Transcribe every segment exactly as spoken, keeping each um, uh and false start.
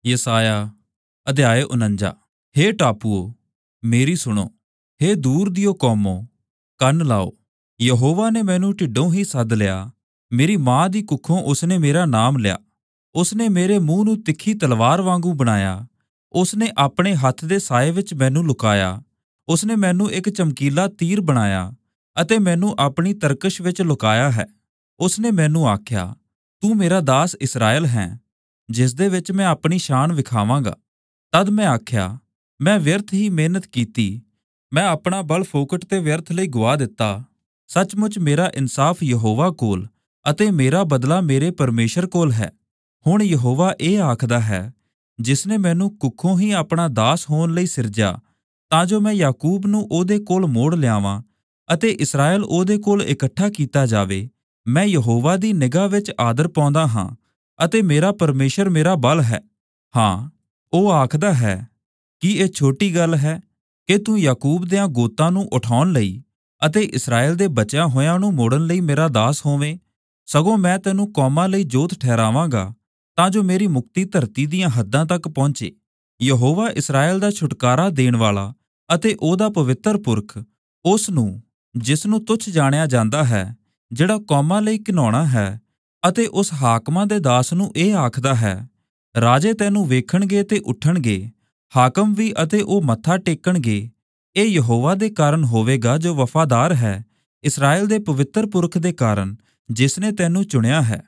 ਯਸਾਇਆ ਅਧਿਆਇ ਉਣੰਜਾ। ਹੇ ਟਾਪੂਓ, ਮੇਰੀ ਸੁਣੋ, ਹੇ ਦੂਰ ਦਿਓ ਕੌਮੋ, ਕੰਨ ਲਾਓ। ਯਹੋਵਾ ਨੇ ਮੈਨੂੰ ਢਿੱਡੋਂ ਹੀ ਸੱਦ ਲਿਆ, ਮੇਰੀ ਮਾਂ ਦੀ ਕੁੱਖੋਂ ਉਸਨੇ ਮੇਰਾ ਨਾਮ ਲਿਆ। ਉਸਨੇ ਮੇਰੇ ਮੂੰਹ ਨੂੰ ਤਿੱਖੀ ਤਲਵਾਰ ਵਾਂਗੂ ਬਣਾਇਆ, ਉਸਨੇ ਆਪਣੇ ਹੱਥ ਦੇ ਸਾਏ ਵਿੱਚ ਮੈਨੂੰ ਲੁਕਾਇਆ। ਉਸਨੇ ਮੈਨੂੰ ਇੱਕ ਚਮਕੀਲਾ ਤੀਰ ਬਣਾਇਆ ਅਤੇ ਮੈਨੂੰ ਆਪਣੀ ਤਰਕਸ਼ ਵਿੱਚ ਲੁਕਾਇਆ ਹੈ। ਉਸਨੇ ਮੈਨੂੰ ਆਖਿਆ, ਤੂੰ ਮੇਰਾ ਦਾਸ ਇਸਰਾਏਲ ਹੈ, ਜਿਸ ਦੇ ਵਿੱਚ ਮੈਂ ਆਪਣੀ ਸ਼ਾਨ ਵਿਖਾਵਾਂਗਾ। ਤਦ ਮੈਂ ਆਖਿਆ, ਮੈਂ ਵਿਅਰਥ ਹੀ ਮਿਹਨਤ ਕੀਤੀ, ਮੈਂ ਆਪਣਾ ਬਲ ਫੋਕਟ ਤੇ ਵਿਅਰਥ ਲਈ ਗੁਆ ਦਿੱਤਾ। ਸੱਚਮੁੱਚ ਮੇਰਾ ਇਨਸਾਫ ਯਹੋਵਾ ਕੋਲ ਅਤੇ ਮੇਰਾ ਬਦਲਾ ਮੇਰੇ ਪਰਮੇਸ਼ਰ ਕੋਲ ਹੈ। ਹੁਣ ਯਹੋਵਾ ਇਹ ਆਖਦਾ ਹੈ, ਜਿਸਨੇ ਮੈਨੂੰ ਕੁੱਖੋਂ ਹੀ ਆਪਣਾ ਦਾਸ ਹੋਣ ਲਈ ਸਿਰਜਿਆ, ਤਾਂ ਜੋ ਮੈਂ ਯਾਕੂਬ ਨੂੰ ਉਹਦੇ ਕੋਲ ਮੋੜ ਲਿਆਵਾਂ ਅਤੇ ਇਸਰਾਏਲ ਉਹਦੇ ਕੋਲ ਇਕੱਠਾ ਕੀਤਾ ਜਾਵੇ। ਮੈਂ ਯਹੋਵਾ ਦੀ ਨਿਗਾਹ ਵਿੱਚ ਆਦਰ ਪਾਉਂਦਾ ਹਾਂ ਅਤੇ ਮੇਰਾ ਪਰਮੇਸ਼ਰ ਮੇਰਾ ਬਲ ਹੈ। ਹਾਂ, ਉਹ ਆਖਦਾ ਹੈ, ਕੀ ਇਹ ਛੋਟੀ ਗੱਲ ਹੈ ਕਿ ਤੂੰ ਯਾਕੂਬ ਦਿਆਂ ਗੋਤਾਂ ਨੂੰ ਉਠਾਉਣ ਲਈ ਅਤੇ ਇਸਰਾਏਲ ਦੇ ਬਚਿਆਂ ਹੋਇਆਂ ਨੂੰ ਮੋੜਨ ਲਈ ਮੇਰਾ ਦਾਸ ਹੋਵੇਂ? ਸਗੋਂ ਮੈਂ ਤੈਨੂੰ ਕੌਮਾਂ ਲਈ ਜੋਤ ਠਹਿਰਾਵਾਂਗਾ, ਤਾਂ ਜੋ ਮੇਰੀ ਮੁਕਤੀ ਧਰਤੀ ਦੀਆਂ ਹੱਦਾਂ ਤੱਕ ਪਹੁੰਚੇ। ਯਹੋਵਾ ਇਸਰਾਏਲ ਦਾ ਛੁਟਕਾਰਾ ਦੇਣ ਵਾਲਾ ਅਤੇ ਉਹਦਾ ਪਵਿੱਤਰ ਪੁਰਖ, ਉਸ ਨੂੰ ਜਿਸ ਨੂੰ ਤੁੱਛ ਜਾਣਿਆ ਜਾਂਦਾ ਹੈ, ਜਿਹੜਾ ਕੌਮਾਂ ਲਈ ਘਿਨਾਉਣਾ ਹੈ, ਅਤੇ ਉਸ ਹਾਕਮਾਂ ਦੇ ਦਾਸ ਨੂੰ ਇਹ ਆਖਦਾ ਹੈ, ਰਾਜੇ ਤੈਨੂੰ ਵੇਖਣਗੇ ਤੇ ਉੱਠਣਗੇ, ਹਾਕਮ ਵੀ, ਅਤੇ ਉਹ ਮੱਥਾ ਟੇਕਣਗੇ। ਇਹ ਯਹੋਵਾ ਦੇ ਕਾਰਨ ਹੋਵੇਗਾ ਜੋ ਵਫ਼ਾਦਾਰ ਹੈ, ਇਸਰਾਏਲ ਦੇ ਪਵਿੱਤਰ ਪੁਰਖ ਦੇ ਕਾਰਨ, ਜਿਸ ਨੇ ਤੈਨੂੰ ਚੁਣਿਆ ਹੈ।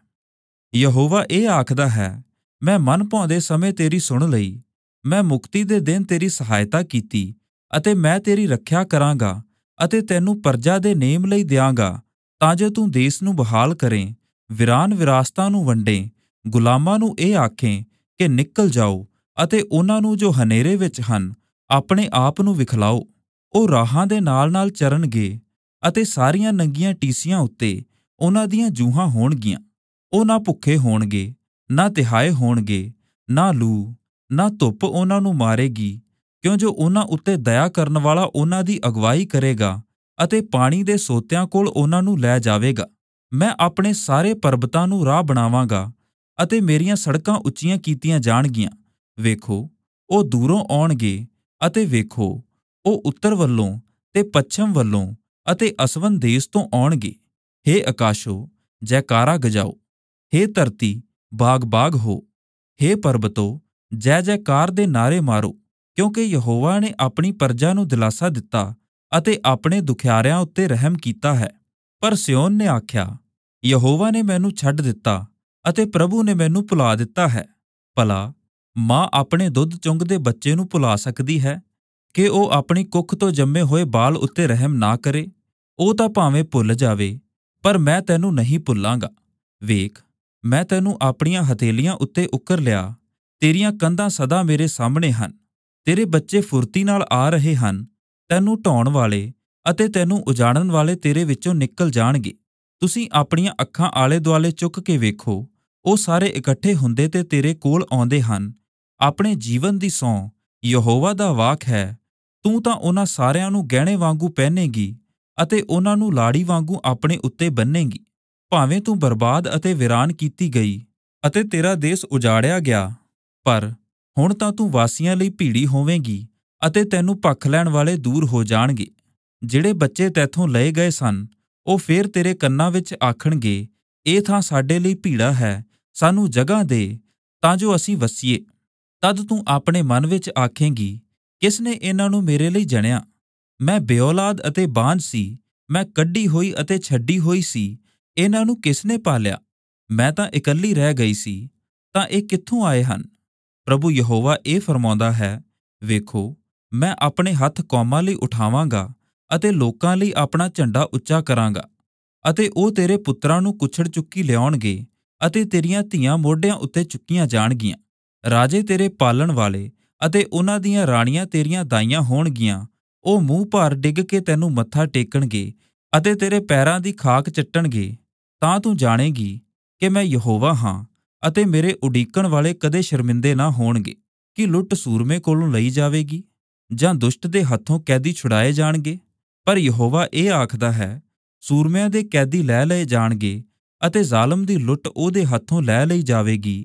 ਯਹੋਵਾ ਇਹ ਆਖਦਾ ਹੈ, ਮੈਂ ਮਨ ਭਾਉਂਦੇ ਸਮੇਂ ਤੇਰੀ ਸੁਣ ਲਈ, ਮੈਂ ਮੁਕਤੀ ਦੇ ਦਿਨ ਤੇਰੀ ਸਹਾਇਤਾ ਕੀਤੀ, ਅਤੇ ਮੈਂ ਤੇਰੀ ਰੱਖਿਆ ਕਰਾਂਗਾ ਅਤੇ ਤੈਨੂੰ ਪਰਜਾ ਦੇ ਨੇਮ ਲਈ ਦਿਆਂਗਾ, ਤਾਂ ਜੋ ਤੂੰ ਦੇਸ ਨੂੰ ਬਹਾਲ ਕਰੇ, ਵਿਰਾਨ ਵਿਰਾਸਤਾਂ ਨੂੰ ਵੰਡੇ, ਗੁਲਾਮਾਂ ਨੂੰ ਇਹ ਆਖੇ ਕਿ ਨਿਕਲ ਜਾਓ, ਅਤੇ ਉਹਨਾਂ ਨੂੰ ਜੋ ਹਨੇਰੇ ਵਿੱਚ ਹਨ ਆਪਣੇ ਆਪ ਨੂੰ ਵਿਖਲਾਓ। ਉਹ ਰਾਹਾਂ ਦੇ ਨਾਲ ਨਾਲ ਚਰਨਗੇ ਅਤੇ ਸਾਰੀਆਂ ਨੰਗੀਆਂ ਟੀਸੀਆਂ ਉੱਤੇ ਉਹਨਾਂ ਦੀਆਂ ਜੂਹਾਂ ਹੋਣਗੀਆਂ। ਉਹ ਨਾ ਭੁੱਖੇ ਹੋਣਗੇ, ਨਾ ਤਿਹਾਏ ਹੋਣਗੇ, ਨਾ ਲੂ ਨਾ ਧੁੱਪ ਉਹਨਾਂ ਨੂੰ ਮਾਰੇਗੀ, ਕਿਉਂ ਜੋ ਉਹਨਾਂ ਉੱਤੇ ਦਇਆ ਕਰਨ ਵਾਲਾ ਉਹਨਾਂ ਦੀ ਅਗਵਾਈ ਕਰੇਗਾ ਅਤੇ ਪਾਣੀ ਦੇ ਸੋਤਿਆਂ ਕੋਲ ਉਹਨਾਂ ਨੂੰ ਲੈ ਜਾਵੇਗਾ। ਮੈਂ ਆਪਣੇ ਸਾਰੇ ਪਰਬਤਾਂ ਨੂੰ ਰਾਹ ਬਣਾਵਾਂਗਾ ਅਤੇ ਮੇਰੀਆਂ ਸੜਕਾਂ ਉੱਚੀਆਂ ਕੀਤੀਆਂ ਜਾਣਗੀਆਂ। ਵੇਖੋ, ਉਹ ਦੂਰੋਂ ਆਉਣਗੇ, ਅਤੇ ਵੇਖੋ, ਉਹ ਉੱਤਰ ਵੱਲੋਂ ਤੇ ਪੱਛਮ ਵੱਲੋਂ ਅਤੇ ਅਸਵਨ ਦੇਸ਼ ਤੋਂ ਆਉਣਗੇ। ਹੇ ਆਕਾਸ਼ੋ, ਜੈਕਾਰਾ ਗਜਾਓ, ਹੇ ਧਰਤੀ, ਬਾਗ ਬਾਗ ਹੋ, ਹੇ ਪਰਬਤੋ, ਜੈ ਜੈਕਾਰ ਦੇ ਨਾਰੇ ਮਾਰੋ, ਕਿਉਂਕਿ ਯਹੋਵਾ ਨੇ ਆਪਣੀ ਪਰਜਾ ਨੂੰ ਦਿਲਾਸਾ ਦਿੱਤਾ ਅਤੇ ਆਪਣੇ ਦੁਖਿਆਰਿਆਂ ਉੱਤੇ ਰਹਿਮ ਕੀਤਾ ਹੈ। ਪਰ ਸਿਯੋਨ ਨੇ ਆਖਿਆ, ਯਹੋਵਾ ਨੇ ਮੈਨੂੰ ਛੱਡ ਦਿੱਤਾ ਅਤੇ ਪ੍ਰਭੂ ਨੇ ਮੈਨੂੰ ਭੁਲਾ ਦਿੱਤਾ ਹੈ। ਭਲਾ ਮਾਂ ਆਪਣੇ ਦੁੱਧ ਚੁੰਘਦੇ ਬੱਚੇ ਨੂੰ ਭੁਲਾ ਸਕਦੀ ਹੈ ਕਿ ਉਹ ਆਪਣੀ ਕੁੱਖ ਤੋਂ ਜੰਮੇ ਹੋਏ ਬਾਲ ਉੱਤੇ ਰਹਿਮ ਨਾ ਕਰੇ? ਉਹ ਤਾਂ ਭਾਵੇਂ ਭੁੱਲ ਜਾਵੇ, ਪਰ ਮੈਂ ਤੈਨੂੰ ਨਹੀਂ ਭੁੱਲਾਂਗਾ। ਵੇਖ, ਮੈਂ ਤੈਨੂੰ ਆਪਣੀਆਂ ਹਥੇਲੀਆਂ ਉੱਤੇ ਉਕਰ ਲਿਆ, ਤੇਰੀਆਂ ਕੰਧਾਂ ਸਦਾ ਮੇਰੇ ਸਾਹਮਣੇ ਹਨ। ਤੇਰੇ ਬੱਚੇ ਫੁਰਤੀ ਨਾਲ ਆ ਰਹੇ ਹਨ, ਤੈਨੂੰ ਢਾਉਣ ਵਾਲੇ ਅਤੇ ਤੈਨੂੰ ਉਜਾੜਨ ਵਾਲੇ ਤੇਰੇ ਵਿੱਚੋਂ ਨਿਕਲ ਜਾਣਗੇ। ਤੁਸੀਂ ਆਪਣੀਆਂ ਅੱਖਾਂ ਆਲੇ ਦੁਆਲੇ ਚੁੱਕ ਕੇ ਵੇਖੋ, ਉਹ ਸਾਰੇ ਇਕੱਠੇ ਹੁੰਦੇ ਤੇ ਤੇਰੇ ਕੋਲ ਆਉਂਦੇ ਹਨ। ਆਪਣੇ ਜੀਵਨ ਦੀ ਸਹੁੰ ਯਹੋਵਾ ਦਾ ਵਾਕ ਹੈ, ਤੂੰ ਤਾਂ ਉਹਨਾਂ ਸਾਰਿਆਂ ਨੂੰ ਗਹਿਣੇ ਵਾਂਗੂ ਪਹਿਨੇਗੀ ਅਤੇ ਉਹਨਾਂ ਨੂੰ ਲਾੜੀ ਵਾਂਗੂ ਆਪਣੇ ਉੱਤੇ ਬੰਨੇਗੀ। ਭਾਵੇਂ ਤੂੰ ਬਰਬਾਦ ਅਤੇ ਵੀਰਾਨ ਕੀਤੀ ਗਈ ਅਤੇ ਤੇਰਾ ਦੇਸ ਉਜਾੜਿਆ ਗਿਆ, ਪਰ ਹੁਣ ਤਾਂ ਤੂੰ ਵਾਸੀਆਂ ਲਈ ਭੀੜੀ ਹੋਵੇਂਗੀ ਅਤੇ ਤੈਨੂੰ ਭੱਖ ਲੈਣ ਵਾਲੇ ਦੂਰ ਹੋ ਜਾਣਗੇ। ਜਿਹੜੇ ਬੱਚੇ ਤੈਥੋਂ ਲਏ ਗਏ ਸਨ, ਉਹ ਫੇਰ ਤੇਰੇ ਕੰਨਾਂ ਵਿੱਚ ਆਖਣਗੇ, ਇਹ ਥਾਂ ਸਾਡੇ ਲਈ ਭੀੜਾ ਹੈ, ਸਾਨੂੰ ਜਗ੍ਹਾ ਦੇ, ਤਾਂ ਜੋ ਅਸੀਂ ਵਸੀਏ। ਤਦ ਤੂੰ ਆਪਣੇ ਮਨ ਵਿੱਚ ਆਖੇਂਗੀ, ਕਿਸ ਨੇ ਇਹਨਾਂ ਨੂੰ ਮੇਰੇ ਲਈ ਜਣਿਆ? ਮੈਂ ਬੇਔਲਾਦ ਅਤੇ ਬਾਂਝ ਸੀ, ਮੈਂ ਕੱਢੀ ਹੋਈ ਅਤੇ ਛੱਡੀ ਹੋਈ ਸੀ, ਇਹਨਾਂ ਨੂੰ ਕਿਸ ਨੇ ਪਾਲਿਆ? ਮੈਂ ਤਾਂ ਇਕੱਲੀ ਰਹਿ ਗਈ ਸੀ, ਤਾਂ ਇਹ ਕਿੱਥੋਂ ਆਏ ਹਨ? ਪ੍ਰਭੂ ਯਹੋਵਾ ਇਹ ਫਰਮਾਉਂਦਾ ਹੈ, ਵੇਖੋ, ਮੈਂ ਆਪਣੇ ਹੱਥ ਕੌਮਾਂ ਲਈ ਉਠਾਵਾਂਗਾ ਅਤੇ ਲੋਕਾਂ ਲਈ ਆਪਣਾ ਝੰਡਾ ਉੱਚਾ ਕਰਾਂਗਾ, ਅਤੇ ਉਹ ਤੇਰੇ ਪੁੱਤਰਾਂ ਨੂੰ ਕੁੱਛੜ ਚੁੱਕੀ ਲਿਆਉਣਗੇ ਅਤੇ ਤੇਰੀਆਂ ਧੀਆਂ ਮੋਢਿਆਂ ਉੱਤੇ ਚੁੱਕੀਆਂ ਜਾਣਗੀਆਂ। ਰਾਜੇ ਤੇਰੇ ਪਾਲਣ ਵਾਲੇ ਅਤੇ ਉਹਨਾਂ ਦੀਆਂ ਰਾਣੀਆਂ ਤੇਰੀਆਂ ਦਾਈਆਂ ਹੋਣਗੀਆਂ। ਉਹ ਮੂੰਹ ਭਾਰ ਡਿੱਗ ਕੇ ਤੈਨੂੰ ਮੱਥਾ ਟੇਕਣਗੇ ਅਤੇ ਤੇਰੇ ਪੈਰਾਂ ਦੀ ਖਾਕ ਚੱਟਣਗੇ। ਤਾਂ ਤੂੰ ਜਾਣੇਗੀ ਕਿ ਮੈਂ ਯਹੋਵਾ ਹਾਂ, ਅਤੇ ਮੇਰੇ ਉਡੀਕਣ ਵਾਲੇ ਕਦੇ ਸ਼ਰਮਿੰਦੇ ਨਾ ਹੋਣਗੇ। ਕਿ ਲੁੱਟ ਸੂਰਮੇ ਕੋਲੋਂ ਲਈ ਜਾਵੇਗੀ, ਜਾਂ ਦੁਸ਼ਟ ਦੇ ਹੱਥੋਂ ਕੈਦੀ ਛੁਡਾਏ ਜਾਣਗੇ? ਪਰ ਯਹੋਵਾ ਇਹ ਆਖਦਾ ਹੈ, ਸੂਰਮਿਆਂ ਦੇ ਕੈਦੀ ਲੈ ਲਏ ਜਾਣਗੇ ਅਤੇ ਜ਼ਾਲਮ ਦੀ ਲੁੱਟ ਉਹਦੇ ਹੱਥੋਂ ਲੈ ਲਈ ਜਾਵੇਗੀ।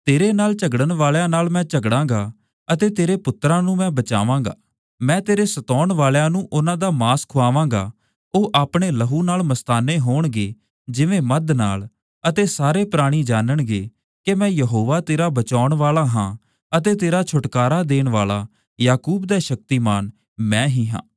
ਤੇਰੇ ਨਾਲ ਝਗੜਨ ਵਾਲਿਆਂ ਨਾਲ ਮੈਂ ਝਗੜਾਂਗਾ ਅਤੇ ਤੇਰੇ ਪੁੱਤਰਾਂ ਨੂੰ ਮੈਂ ਬਚਾਵਾਂਗਾ। ਮੈਂ ਤੇਰੇ ਸਤਾਉਣ ਵਾਲਿਆਂ ਨੂੰ ਉਹਨਾਂ ਦਾ ਮਾਂਸ ਖੁਆਵਾਂਗਾ। ਉਹ ਆਪਣੇ ਲਹੂ ਨਾਲ ਮਸਤਾਨੇ ਹੋਣਗੇ ਜਿਵੇਂ ਮੱਧ ਨਾਲ, ਅਤੇ ਸਾਰੇ ਪ੍ਰਾਣੀ ਜਾਣਨਗੇ ਕਿ ਮੈਂ ਯਹੋਵਾ ਤੇਰਾ ਬਚਾਉਣ ਵਾਲਾ ਹਾਂ ਅਤੇ ਤੇਰਾ ਛੁਟਕਾਰਾ ਦੇਣ ਵਾਲਾ, ਯਾਕੂਬ ਦਾ ਸ਼ਕਤੀਮਾਨ ਮੈਂ ਹੀ ਹਾਂ।